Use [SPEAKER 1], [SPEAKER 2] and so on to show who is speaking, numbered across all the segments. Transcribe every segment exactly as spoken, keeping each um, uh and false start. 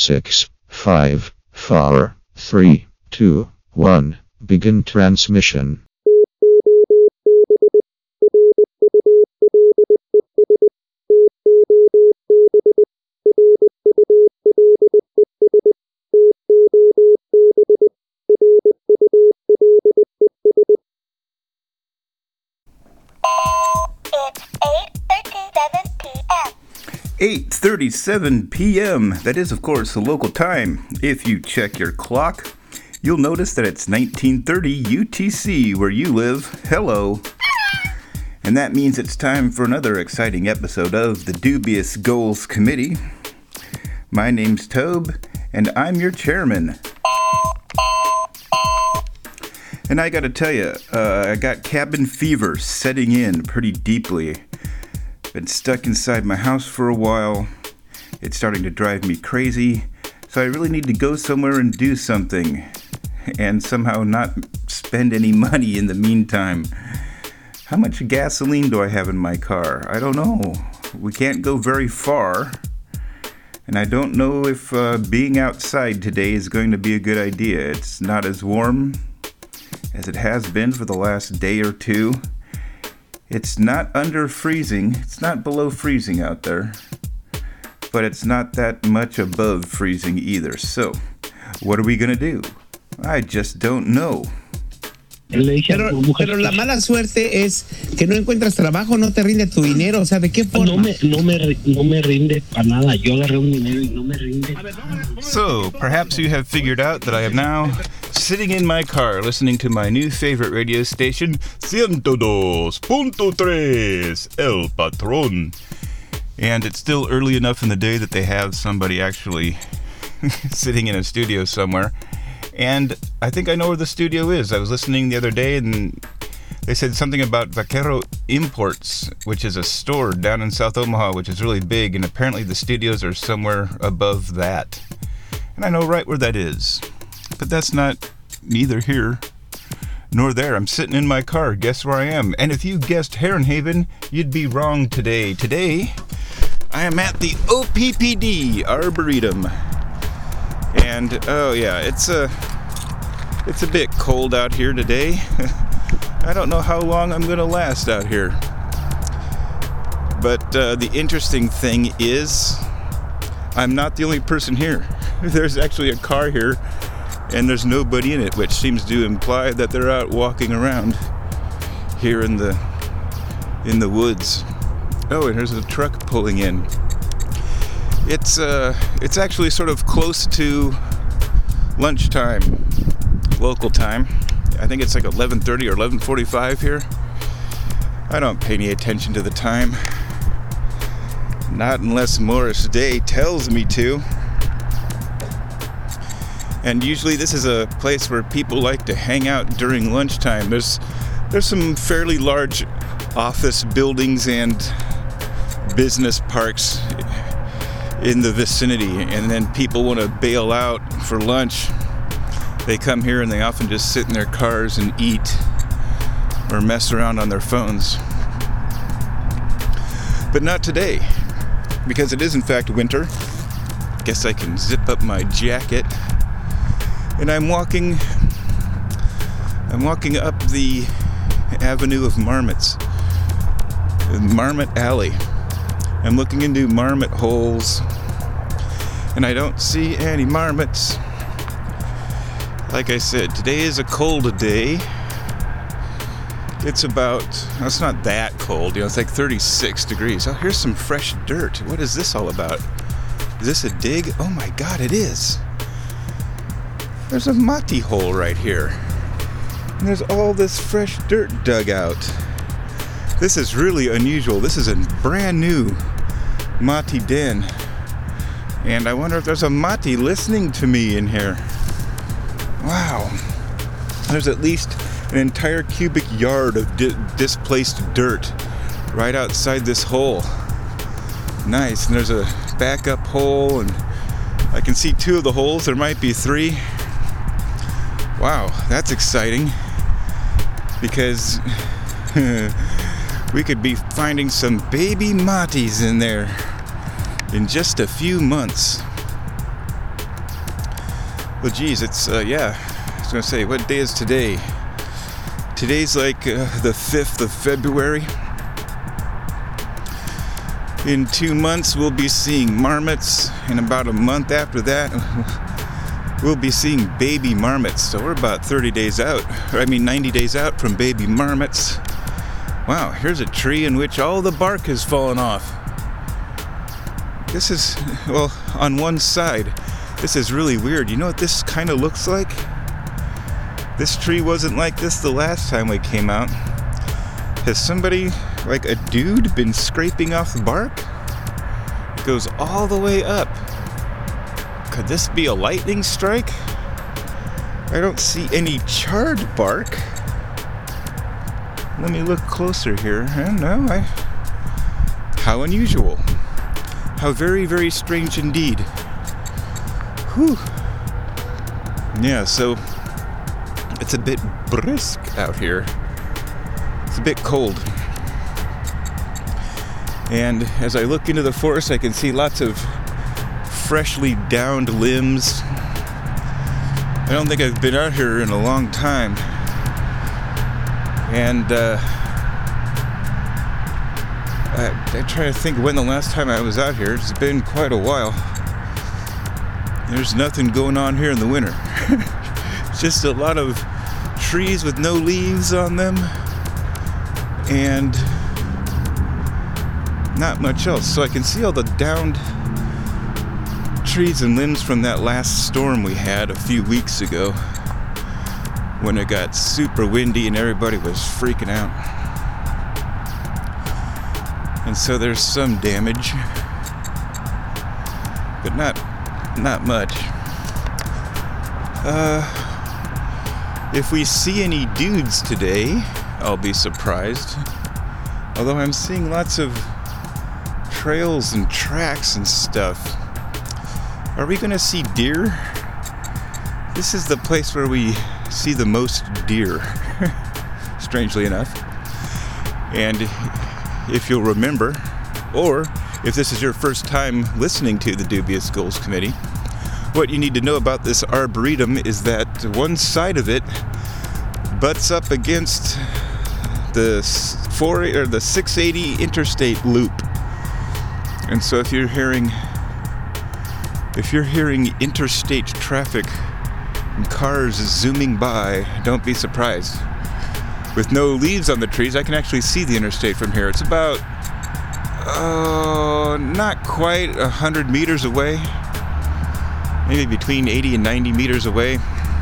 [SPEAKER 1] six, five, four, three, two, one. Begin transmission.
[SPEAKER 2] eight thirty-seven p.m. That is, of course, the local time. If you check your clock, you'll notice that it's nineteen thirty U T C where you live. Hello. And that means it's time for another exciting episode of the Dubious Goals Committee. My name's Tobe, and I'm your chairman. And I gotta tell you, uh, I got cabin fever setting in pretty deeply. Been stuck inside my house for a while. It's starting to drive me crazy. So I really need to go somewhere and do something. And somehow not spend any money in the meantime. How much gasoline do I have in my car? I don't know. We can't go very far. And I don't know if uh, being outside today is going to be a good idea. It's not as warm as it has been for the last day or two. It's not under freezing. It's not below freezing out there. But it's not that much above freezing either. So, what are we going to do? I just don't know.
[SPEAKER 3] Pero, pero la mala suerte es que no encuentras trabajo, no te rinde tu dinero, o sea, ¿de qué forma?
[SPEAKER 4] No me, no me, no me rinde para nada. Yo agarré un dinero y no me rinde.
[SPEAKER 2] So, perhaps you have figured out that I am now sitting in my car listening to my new favorite radio station, one oh two point three, El Patron. And it's still early enough in the day that they have somebody actually sitting in a studio somewhere. And I think I know where the studio is. I was listening the other day and they said something about Vaquero Imports, which is a store down in South Omaha, which is really big. And apparently the studios are somewhere above that. And I know right where that is. But that's not neither here nor there. I'm sitting in my car. Guess where I am? And if you guessed Heron Haven, you'd be wrong today. Today, I am at the O P P D Arboretum. And, oh yeah, it's a, it's a bit cold out here today. I don't know how long I'm going to last out here. But uh, the interesting thing is, I'm not the only person here. There's actually a car here, and there's nobody in it, which seems to imply that they're out walking around here in the, in the woods. Oh, and there's a truck pulling in. It's uh, it's actually sort of close to lunchtime, local time. I think it's like eleven thirty or eleven forty-five here. I don't pay any attention to the time. Not unless Morris Day tells me to. And usually this is a place where people like to hang out during lunchtime. There's there's some fairly large office buildings and business parks in the vicinity, and then people want to bail out for lunch. They come here and they often just sit in their cars and eat or mess around on their phones. But not today, because it is in fact winter. Guess I can zip up my jacket. And I'm walking I'm walking up the Avenue of Marmots, Marmot Alley. I'm looking into marmot holes, and I don't see any marmots. Like I said, today is a cold day. It's about, it's not that cold, you know, it's like thirty-six degrees. Oh, here's some fresh dirt. What is this all about? Is this a dig? Oh my God, it is. There's a mati hole right here. And there's all this fresh dirt dug out. This is really unusual. This is a brand new mati den. And I wonder if there's a mati listening to me in here. Wow. There's at least an entire cubic yard of di- displaced dirt right outside this hole. Nice. And there's a backup hole, and I can see two of the holes. There might be three. Wow, that's exciting. Because we could be finding some baby matis in there in just a few months. Well, geez, it's, uh, yeah, I was going to say, what day is today? Today's like uh, the fifth of February. In two months, we'll be seeing marmots. In about a month after that, we'll be seeing baby marmots. So we're about thirty days out, or I mean ninety days out from baby marmots. Wow, here's a tree in which all the bark has fallen off. This is, well, on one side, this is really weird. You know what this kind of looks like? This tree wasn't like this the last time we came out. Has somebody, like a dude, been scraping off the bark? It goes all the way up. Could this be a lightning strike? I don't see any charred bark. Let me look closer here. I don't know. I, how unusual. How very, very strange indeed. Whew. Yeah, so it's a bit brisk out here. It's a bit cold. And as I look into the forest, I can see lots of freshly downed limbs. I don't think I've been out here in a long time. And uh, I, I try to think when the last time I was out here. It's been quite a while. There's nothing going on here in the winter. It's just a lot of trees with no leaves on them. And not much else. So I can see all the downed trees and limbs from that last storm we had a few weeks ago, when it got super windy and everybody was freaking out. And so there's some damage, but not not much. Uh, if we see any dudes today, I'll be surprised. Although I'm seeing lots of trails and tracks and stuff. Are we gonna see deer? This is the place where we see the most deer, strangely enough. And if you'll remember, or if this is your first time listening to the Dubious Goals Committee, what you need to know about this arboretum is that one side of it butts up against the four or the six eighty interstate loop. And so if you're hearing if you're hearing interstate traffic and cars zooming by, don't be surprised. With no leaves on the trees, I can actually see the interstate from here. It's about, oh, uh, not quite a hundred meters away. Maybe between eighty and ninety meters away.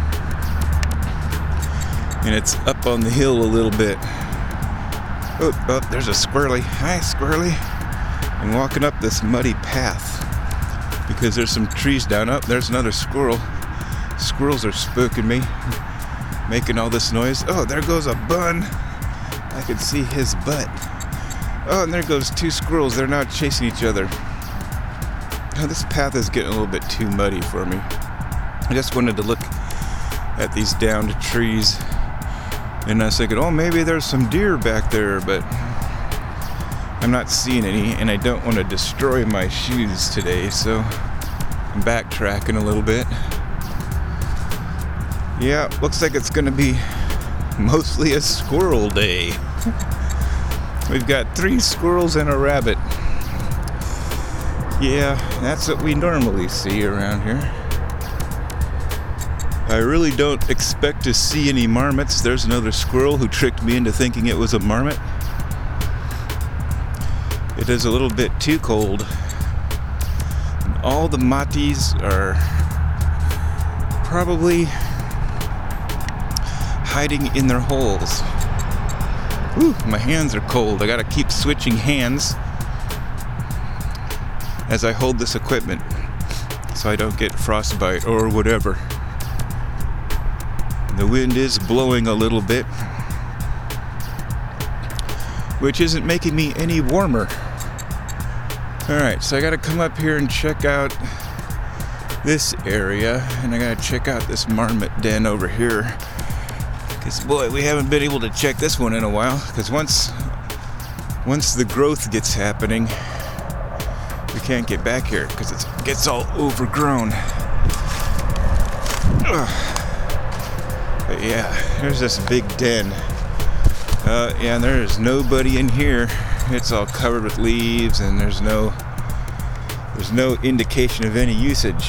[SPEAKER 2] And it's up on the hill a little bit. Oh, oh, there's a squirrely. Hi, squirrely. I'm walking up this muddy path because there's some trees down. Up, oh, there's another squirrel. Squirrels are spooking me, making all this noise. Oh, there goes a bun. I can see his butt. Oh, and there goes two squirrels. They're now chasing each other. Oh, this path is getting a little bit too muddy for me. I just wanted to look at these downed trees, and I was thinking, oh, maybe there's some deer back there, but I'm not seeing any, and I don't want to destroy my shoes today, so I'm backtracking a little bit. Yeah, looks like it's going to be mostly a squirrel day. We've got three squirrels and a rabbit. Yeah, that's what we normally see around here. I really don't expect to see any marmots. There's another squirrel who tricked me into thinking it was a marmot. It is a little bit too cold. And all the matis are probably hiding in their holes. Whew, my hands are cold. I gotta keep switching hands as I hold this equipment so I don't get frostbite or whatever. The wind is blowing a little bit, which isn't making me any warmer. Alright, so I gotta come up here and check out this area, and I gotta check out this marmot den over here. Because, boy, we haven't been able to check this one in a while, because once, once the growth gets happening, we can't get back here, because it gets all overgrown. But yeah, there's this big den. Uh, yeah, and there's nobody in here. It's all covered with leaves, and there's no there's no indication of any usage.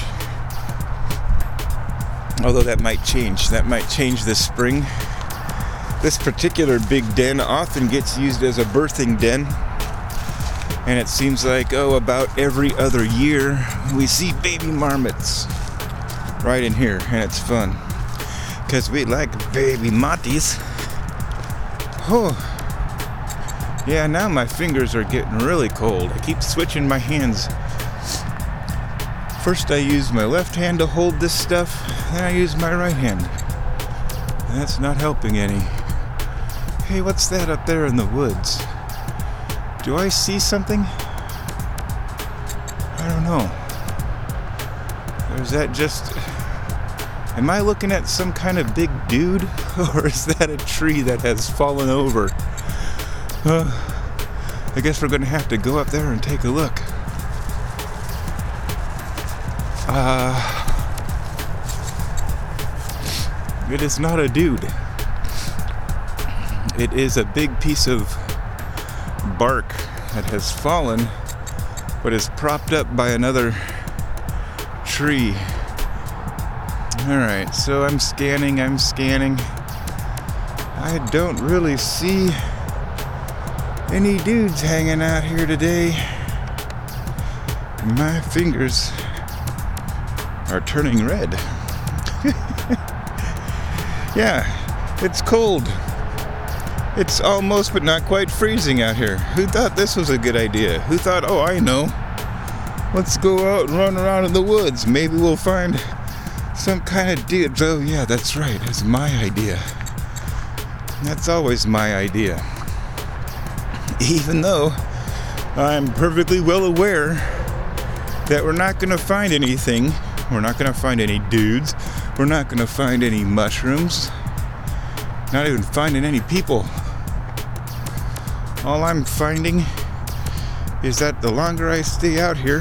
[SPEAKER 2] Although that might change. That might change this spring. This particular big den often gets used as a birthing den. And it seems like, oh, about every other year, we see baby marmots right in here, and it's fun. Because we like baby matis. Oh. Yeah, now my fingers are getting really cold. I keep switching my hands. First I use my left hand to hold this stuff, then I use my right hand. That's not helping any. Hey, what's that up there in the woods? Do I see something? I don't know. Or is that just... Am I looking at some kind of big dude? Or is that a tree that has fallen over? Uh, I guess we're going to have to go up there and take a look. Uh, it is not a dude. It is a big piece of bark that has fallen, but is propped up by another tree. Alright, so I'm scanning, I'm scanning. I don't really see any dudes hanging out here today. My fingers are turning red. Yeah, it's cold. It's almost but not quite freezing out here. Who thought this was a good idea? Who thought, oh, I know. Let's go out and run around in the woods. Maybe we'll find some kind of dude. Oh, yeah, that's right. It's my idea. That's always my idea. Even though I'm perfectly well aware that we're not going to find anything. We're not going to find any dudes. We're not going to find any mushrooms. Not even finding any people. All I'm finding is that the longer I stay out here,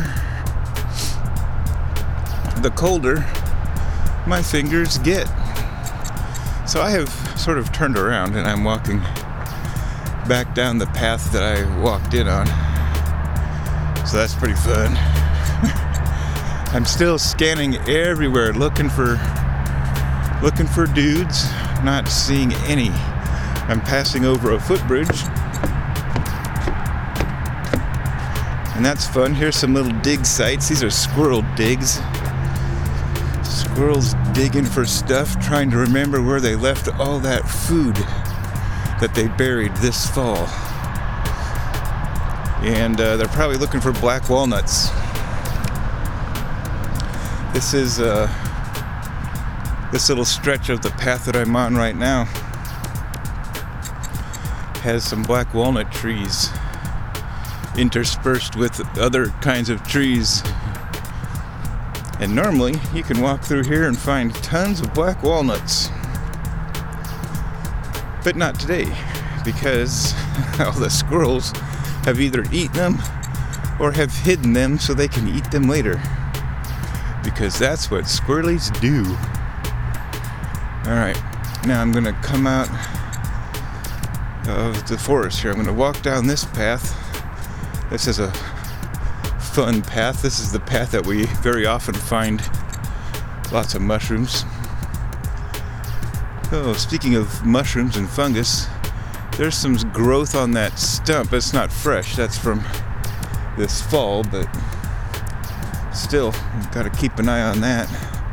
[SPEAKER 2] the colder my fingers get. So I have sort of turned around and I'm walking back down the path that I walked in on. So that's pretty fun. I'm still scanning everywhere, looking for looking for dudes, not seeing any. I'm passing over a footbridge. And that's fun. Here's some little dig sites. These are squirrel digs. Squirrels digging for stuff, trying to remember where they left all that food that they buried this fall. And uh, they're probably looking for black walnuts. This is uh, this little stretch of the path that I'm on right now has some black walnut trees interspersed with other kinds of trees. And normally you can walk through here and find tons of black walnuts. But not today, because all the squirrels have either eaten them or have hidden them so they can eat them later. Because that's what squirrelies do. Alright, now I'm going to come out of the forest here. I'm going to walk down this path. This is a fun path. This is the path that we very often find lots of mushrooms. Oh, speaking of mushrooms and fungus, there's some growth on that stump. It's not fresh. That's from this fall, but still, we've got to keep an eye on that.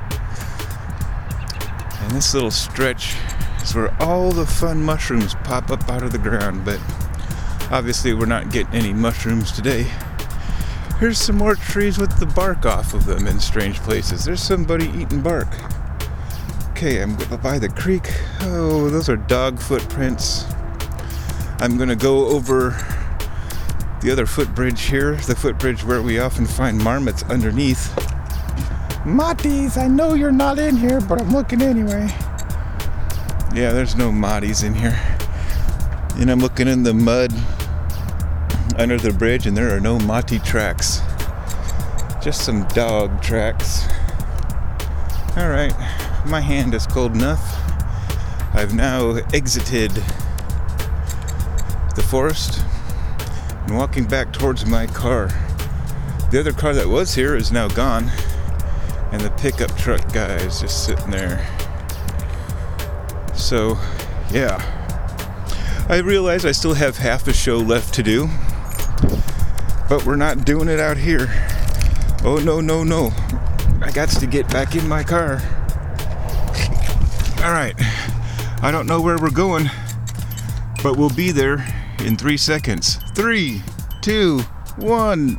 [SPEAKER 2] And this little stretch is where all the fun mushrooms pop up out of the ground, but obviously we're not getting any mushrooms today. Here's some more trees with the bark off of them in strange places. There's somebody eating bark. Okay, I'm by the creek. Oh, those are dog footprints. I'm gonna go over the other footbridge here, the footbridge where we often find marmots underneath. Matis, I know you're not in here, but I'm looking anyway. Yeah, there's no Matis in here. And I'm looking in the mud under the bridge, and there are no Mati tracks. Just some dog tracks. Alright, my hand is cold enough. I've now exited the forest and walking back towards my car. The other car that was here is now gone, and the pickup truck guy is just sitting there. So, yeah. I realize I still have half a show left to do, but we're not doing it out here. Oh, no, no, no. I got to get back in my car. All right. I don't know where we're going, but we'll be there in three seconds. Three, two, one,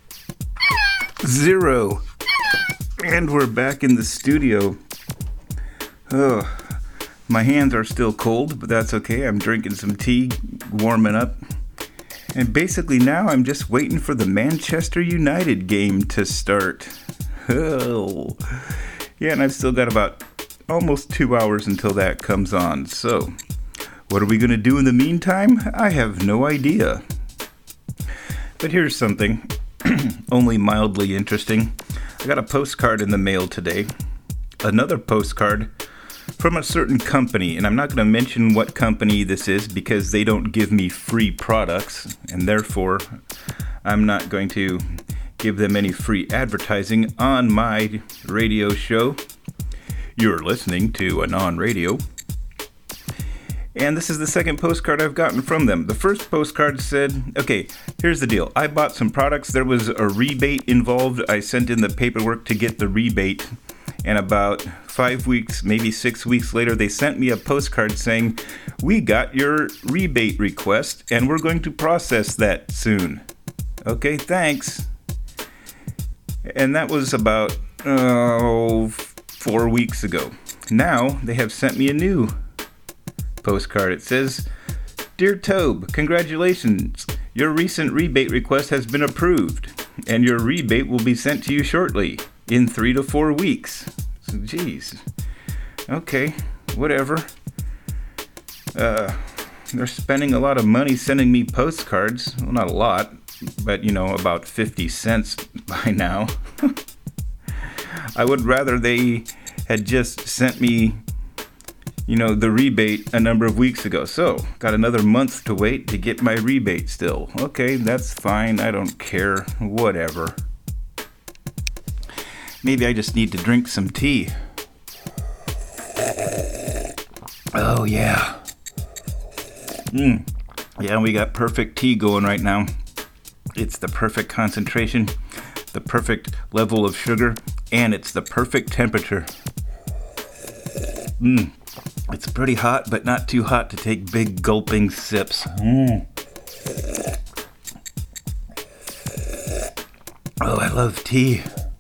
[SPEAKER 2] zero. And we're back in the studio. Oh, my hands are still cold, but that's okay. I'm drinking some tea, warming up. And basically now I'm just waiting for the Manchester United game to start. Oh. Yeah, and I've still got about almost two hours until that comes on. So, what are we going to do in the meantime? I have no idea. But here's something only mildly interesting. I got a postcard in the mail today. Another postcard from a certain company, and I'm not going to mention what company this is because they don't give me free products, and therefore I'm not going to give them any free advertising on my radio show. You're listening to Anon Radio. And this is the second postcard I've gotten from them. The first postcard said, okay, here's the deal. I bought some products. There was a rebate involved. I sent in the paperwork to get the rebate. And about five weeks, maybe six weeks later, they sent me a postcard saying, we got your rebate request and we're going to process that soon. Okay, thanks. And that was about, oh, four weeks ago. Now they have sent me a new postcard. It says, Dear Tobe, congratulations. Your recent rebate request has been approved, and your rebate will be sent to you shortly, in three to four weeks. So, geez. Okay, whatever. Uh, they're spending a lot of money sending me postcards. Well, not a lot, but, you know, about fifty cents by now. I would rather they had just sent me, you know, the rebate a number of weeks ago. So, got another month to wait to get my rebate still. Okay, that's fine. I don't care. Whatever. Maybe I just need to drink some tea. Oh, yeah. Mm. Yeah, we got perfect tea going right now. It's the perfect concentration, the perfect level of sugar, and it's the perfect temperature. Mmm. It's pretty hot, but not too hot to take big gulping sips. Mm. Oh, I love tea.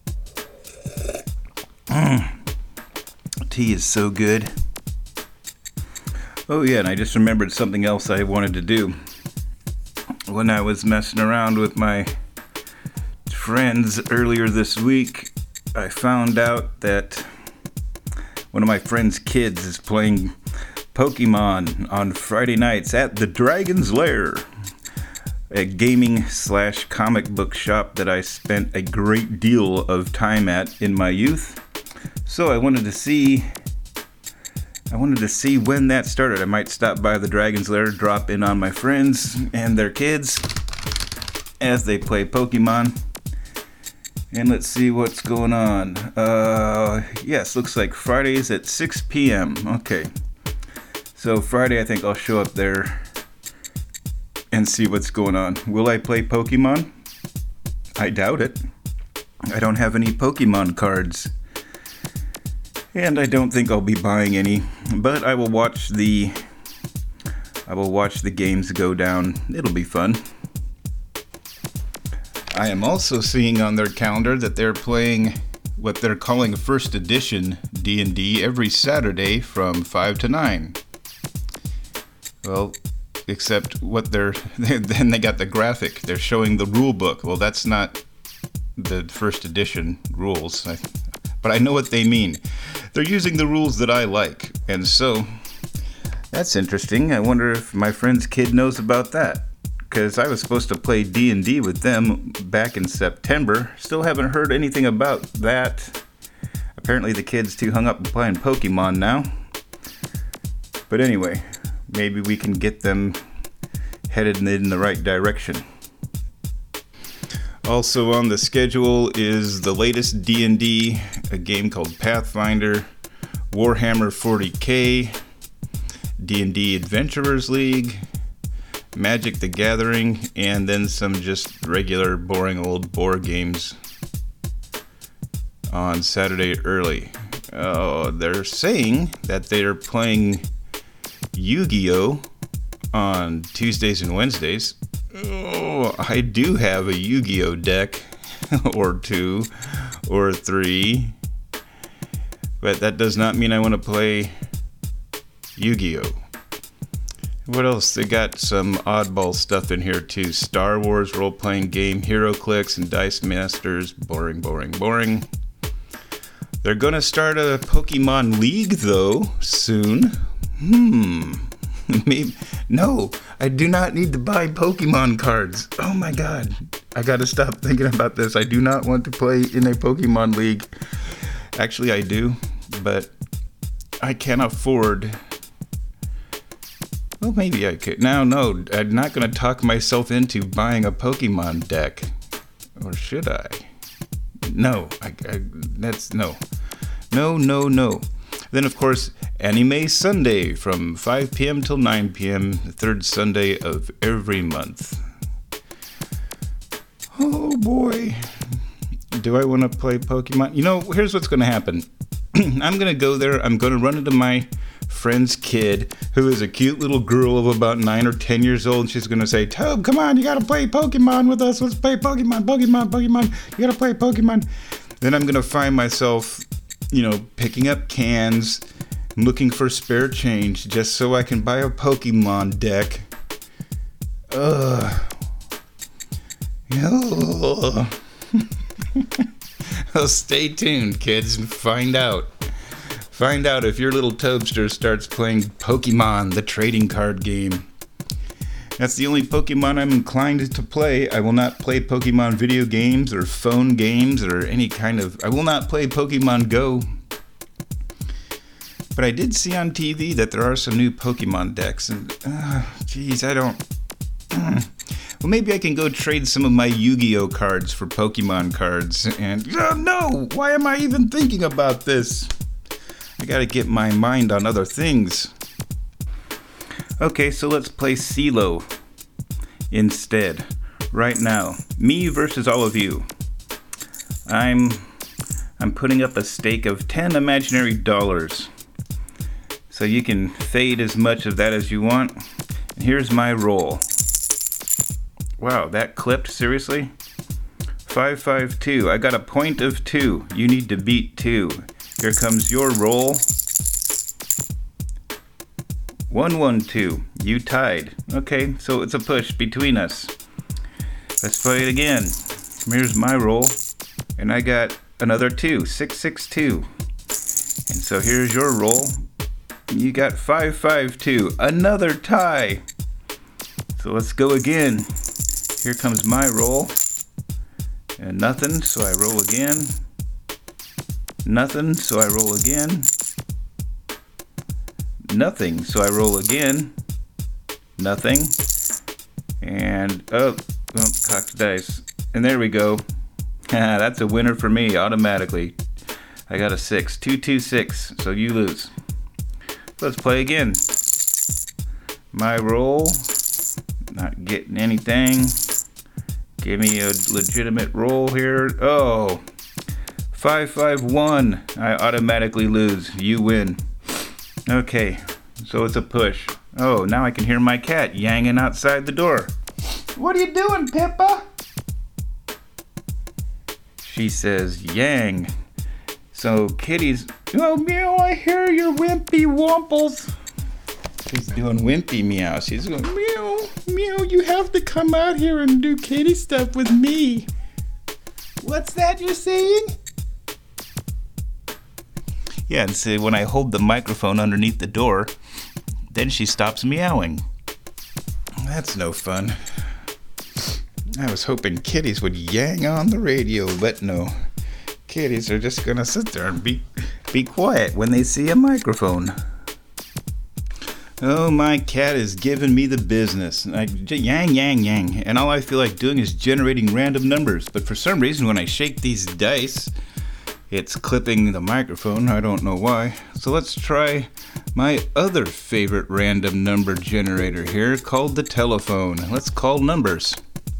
[SPEAKER 2] Mm. Tea is so good. Oh yeah, and I just remembered something else I wanted to do. When I was messing around with my friends earlier this week, I found out that one of my friend's kids is playing Pokemon on Friday nights at the Dragon's Lair, a gaming slash comic book shop that I spent a great deal of time at in my youth. So I wanted to see, I wanted to see when that started. I might stop by the Dragon's Lair, drop in on my friends and their kids as they play Pokemon. And let's see what's going on. Uh, yes, looks like Fridays at six p.m. Okay. So Friday, I think I'll show up there and see what's going on. Will I play Pokemon? I doubt it. I don't have any Pokemon cards. And I don't think I'll be buying any. But I will watch the... I will watch the games go down. It'll be fun. I am also seeing on their calendar that they're playing what they're calling First Edition D and D every Saturday from five to nine. Well, except what they're... Then they got the graphic. They're showing the rule book. Well, that's not the First Edition rules. I, but I know what they mean. They're using the rules that I like. And so, that's interesting. I wonder if my friend's kid knows about that. Because I was supposed to play D and D with them back in September. Still haven't heard anything about that. Apparently the kid's too hung up on playing Pokemon now. But anyway, maybe we can get them headed in the right direction. Also on the schedule is the latest D and D, a game called Pathfinder, Warhammer forty K, D and D Adventurers League, Magic the Gathering, and then some just regular boring old board games on Saturday early. Uh, they're saying that they're playing Yu-Gi-Oh! On Tuesdays and Wednesdays. Oh, I do have a Yu-Gi-Oh! Deck, or two, or three, but that does not mean I want to play Yu-Gi-Oh! What else? They got some oddball stuff in here too. Star Wars role-playing game, HeroClix, and Dice Masters. Boring, boring, boring. They're gonna start a Pokemon League though soon. Hmm. Maybe. No, I do not need to buy Pokemon cards. Oh my god. I gotta stop thinking about this. I do not want to play in a Pokemon League. Actually, I do, but I can't afford. Well, maybe I could. No, no, I'm not going to talk myself into buying a Pokemon deck. Or should I? No, I, I, that's no. No, no, no. Then, of course, Anime Sunday from five p.m. till nine p.m., the third Sunday of every month. Oh, boy. Do I want to play Pokemon? You know, here's what's going to happen. I'm going to go there. I'm going to run into my friend's kid, who is a cute little girl of about nine or ten years old. And she's going to say, Tobe, come on, you got to play Pokemon with us. Let's play Pokemon, Pokemon, Pokemon. You got to play Pokemon. Then I'm going to find myself, you know, picking up cans, looking for spare change just so I can buy a Pokemon deck. Ugh. Ugh. Well, stay tuned, kids, and find out. Find out if your little Tobster starts playing Pokemon, the trading card game. That's the only Pokemon I'm inclined to play. I will not play Pokemon video games or phone games or any kind of... I will not play Pokemon Go. But I did see on T V that there are some new Pokemon decks, and... Uh, geez, I don't... Well, maybe I can go trade some of my Yu-Gi-Oh! Cards for Pokemon cards, and... Oh, no! Why am I even thinking about this? I gotta get my mind on other things. Okay, so let's play CeeLo instead. Right now. Me versus all of you. I'm... I'm putting up a stake of ten imaginary dollars. So you can fade as much of that as you want. And here's my roll. Wow, that clipped? Seriously? five five two. I got a point of two. You need to beat two. Here comes your roll. one one two. You tied. Okay, so it's a push between us. Let's play it again. Here's my roll. And I got another two. six six two. And so here's your roll. You got five five two. Another tie. So let's go again. Here comes my roll. And nothing, so I roll again. Nothing, so I roll again. Nothing, so I roll again. Nothing. And, oh, oh cocked dice. And there we go. That's a winner for me, automatically. I got a six. two two six, so you lose. Let's play again. My roll. Not getting anything. Give me a legitimate roll here. Oh. five five one. I automatically lose. You win. Okay. So it's a push. Oh, now I can hear my cat yanging outside the door. What are you doing, Pippa? She says, yang. So Kitty's, oh, meow, I hear your wimpy womples. She's doing wimpy meow. She's going, meow, meow, you have to come out here and do kitty stuff with me. What's that you're saying? Yeah, and see, when I hold the microphone underneath the door, then she stops meowing. That's no fun. I was hoping kitties would yang on the radio, but no. kitties are just gonna sit there and be be quiet when they see a microphone. Oh, my cat is giving me the business. I, yang, yang, yang. And all I feel like doing is generating random numbers. But for some reason, when I shake these dice, it's clipping the microphone. I don't know why. So let's try my other favorite random number generator here, called the telephone. Let's call numbers.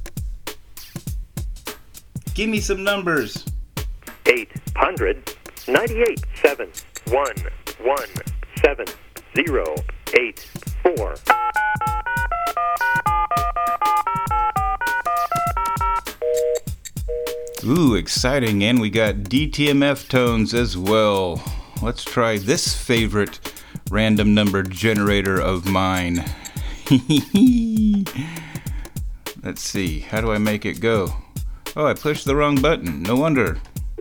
[SPEAKER 2] Give me some numbers.
[SPEAKER 5] eight hundred ninety-eight seven one one seven zero eight four.
[SPEAKER 2] Ooh, exciting, and we got D T M F tones as well. Let's try this favorite random number generator of mine. Let's see, how do I make it go? Oh, I pushed the wrong button, no wonder.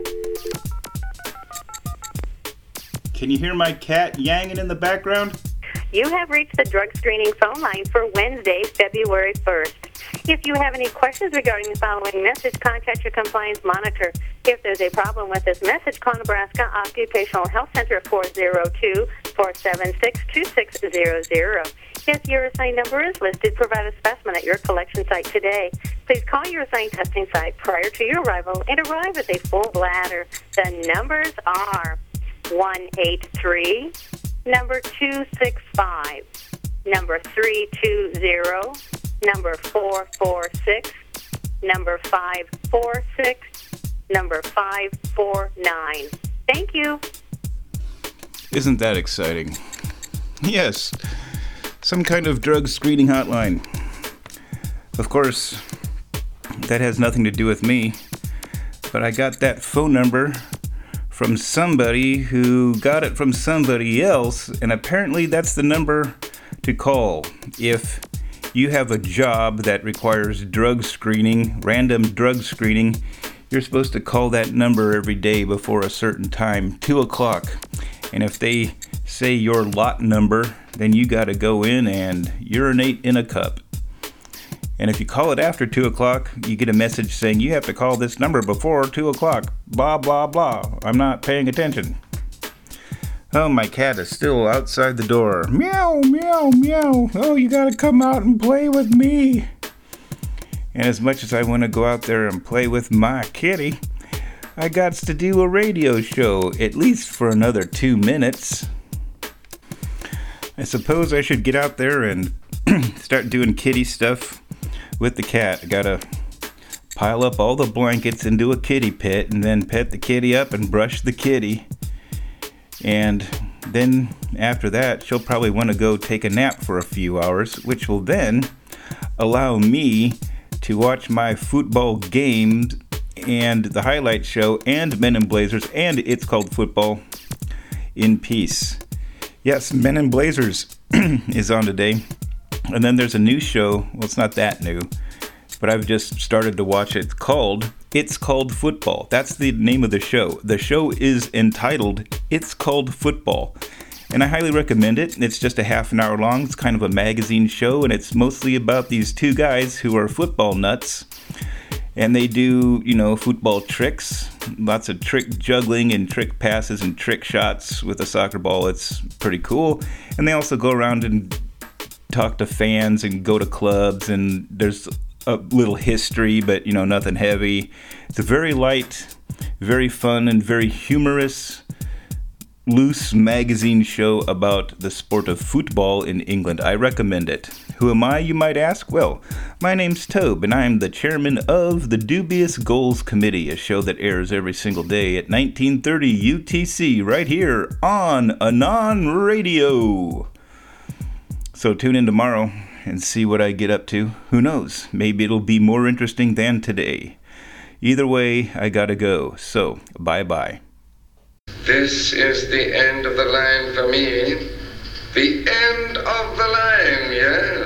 [SPEAKER 2] Can you hear my cat yanging in the background?
[SPEAKER 6] You have reached the drug screening phone line for Wednesday, February first. If you have any questions regarding the following message, contact your compliance monitor. If there's a problem with this message, call Nebraska Occupational Health Center four oh two, four seven six, two six zero zero. If your assigned number is listed, provide a specimen at your collection site today. Please call your assigned testing site prior to your arrival and arrive with a full bladder. The numbers are one eight three, number two six five, number three two zero, number four four six, number five four six, number five four nine. Thank you.
[SPEAKER 2] Isn't that exciting? Yes, some kind of drug screening hotline. Of course, that has nothing to do with me, but I got that phone number from somebody who got it from somebody else, and apparently that's the number to call if you have a job that requires drug screening, random drug screening. You're supposed to call that number every day before a certain time, two o'clock. And if they say your lot number, then you got to go in and urinate in a cup. And if you call it after two o'clock, you get a message saying you have to call this number before two o'clock. Blah, blah, blah. I'm not paying attention. Oh, my cat is still outside the door. Meow, meow, meow. Oh, you gotta come out and play with me. And as much as I want to go out there and play with my kitty, I got to do a radio show, at least for another two minutes. I suppose I should get out there and start doing kitty stuff with the cat. I gotta pile up all the blankets into a kitty pit and then pet the kitty up and brush the kitty. And then after that, she'll probably want to go take a nap for a few hours, which will then allow me to watch my football games and the highlight show and Men in Blazers and It's Called Football in peace. Yes, Men in Blazers is on today. And then there's a new show. Well, it's not that new, but I've just started to watch it called It's Called Football. That's the name of the show. The show is entitled It's Called Football. And I highly recommend it. It's just a half an hour long. It's kind of a magazine show, and it's mostly about these two guys who are football nuts. And they do, you know, football tricks. Lots of trick juggling and trick passes and trick shots with a soccer ball. It's pretty cool. And they also go around and talk to fans and go to clubs, and there's a little history, but, you know, nothing heavy. It's a very light, very fun, and very humorous, loose magazine show about the sport of football in England. I recommend it. Who am I, you might ask? Well, my name's Tobe, and I'm the chairman of the Dubious Goals Committee, a show that airs every single day at nineteen thirty U T C right here on Anon Radio. So tune in tomorrow and see what I get up to. Who knows? Maybe it'll be more interesting than today. Either way, I gotta go. So, bye-bye.
[SPEAKER 7] This is the end of the line for me. The end of the line, yes.